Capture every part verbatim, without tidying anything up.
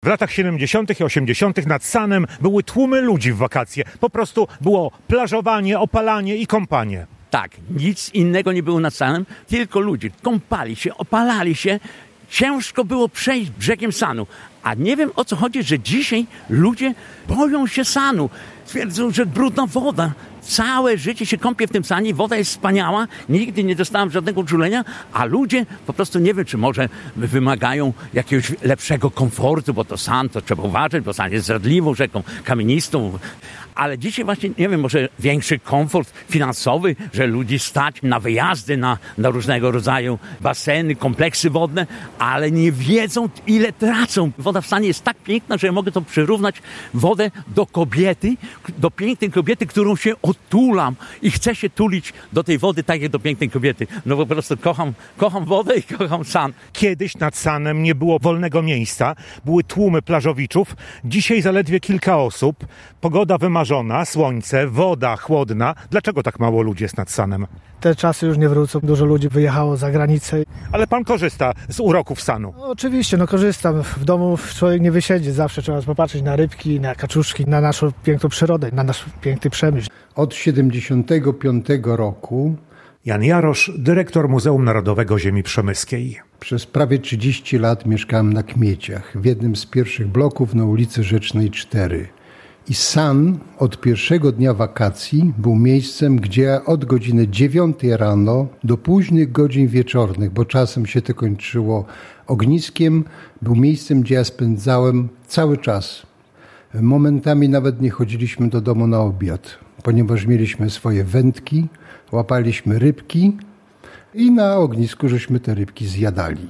W latach siedemdziesiątych i osiemdziesiątych nad Sanem były tłumy ludzi w wakacje. Po prostu było plażowanie, opalanie i kąpanie. Tak, nic innego nie było nad Sanem, tylko ludzie kąpali się, opalali się. Ciężko było przejść brzegiem Sanu. A nie wiem, o co chodzi, że dzisiaj ludzie boją się Sanu. Twierdzą, że brudna woda. Całe życie się kąpię w tym Sanie, woda jest wspaniała, nigdy nie dostałem żadnego uczulenia, a ludzie po prostu nie wiem, czy może wymagają jakiegoś lepszego komfortu, bo to San, to trzeba uważać, bo San jest zdradliwą rzeką, kamienistą. Ale dzisiaj właśnie, nie wiem, może większy komfort finansowy, że ludzi stać na wyjazdy, na, na różnego rodzaju baseny, kompleksy wodne, ale nie wiedzą, ile tracą. Woda w Sanie jest tak piękna, że ja mogę to przyrównać wodę do kobiety, do pięknej kobiety, którą się otulam i chcę się tulić do tej wody tak jak do pięknej kobiety. No po prostu kocham, kocham wodę i kocham San. Kiedyś nad Sanem nie było wolnego miejsca, były tłumy plażowiczów, dzisiaj zaledwie kilka osób, pogoda wymarzona, słońce, woda chłodna. Dlaczego tak mało ludzi jest nad Sanem? Te czasy już nie wrócą, dużo ludzi wyjechało za granicę. Ale pan korzysta z uroków Sanu. No, oczywiście, no korzystam. W domu człowiek nie wysiedzi, zawsze trzeba popatrzeć na rybki, na kaczuszki, na naszą piękną przyrodę, na nasz piękny przemysł. Od siedemdziesiątego piątego roku Jan Jarosz, dyrektor Muzeum Narodowego Ziemi Przemyskiej. Przez prawie trzydzieści lat mieszkałem na Kmieciach, w jednym z pierwszych bloków na ulicy Rzecznej cztery. I San od pierwszego dnia wakacji był miejscem, gdzie od godziny dziewiątej rano do późnych godzin wieczornych, bo czasem się to kończyło ogniskiem, był miejscem, gdzie ja spędzałem cały czas. Momentami nawet nie chodziliśmy do domu na obiad, ponieważ mieliśmy swoje wędki, łapaliśmy rybki i na ognisku żeśmy te rybki zjadali.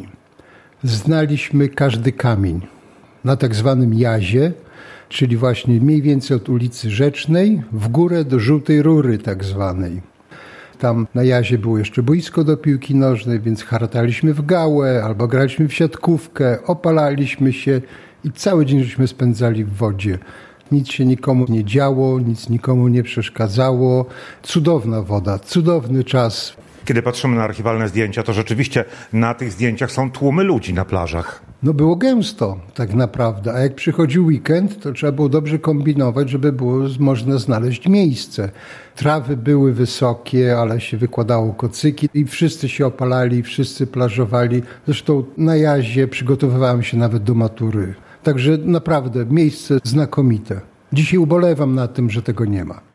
Znaliśmy każdy kamień na tak zwanym jazie, czyli właśnie mniej więcej od ulicy Rzecznej w górę do Żółtej Rury tak zwanej. Tam na jazie było jeszcze boisko do piłki nożnej, więc harataliśmy w gałę albo graliśmy w siatkówkę, opalaliśmy się i cały dzień żeśmy spędzali w wodzie. Nic się nikomu nie działo, nic nikomu nie przeszkadzało. Cudowna woda, cudowny czas. Kiedy patrzymy na archiwalne zdjęcia, to rzeczywiście na tych zdjęciach są tłumy ludzi na plażach. No było gęsto tak naprawdę, a jak przychodził weekend, to trzeba było dobrze kombinować, żeby było można znaleźć miejsce. Trawy były wysokie, ale się wykładało kocyki i wszyscy się opalali, wszyscy plażowali. Zresztą na jazie przygotowywałem się nawet do matury. Także naprawdę miejsce znakomite. Dzisiaj ubolewam nad tym, że tego nie ma.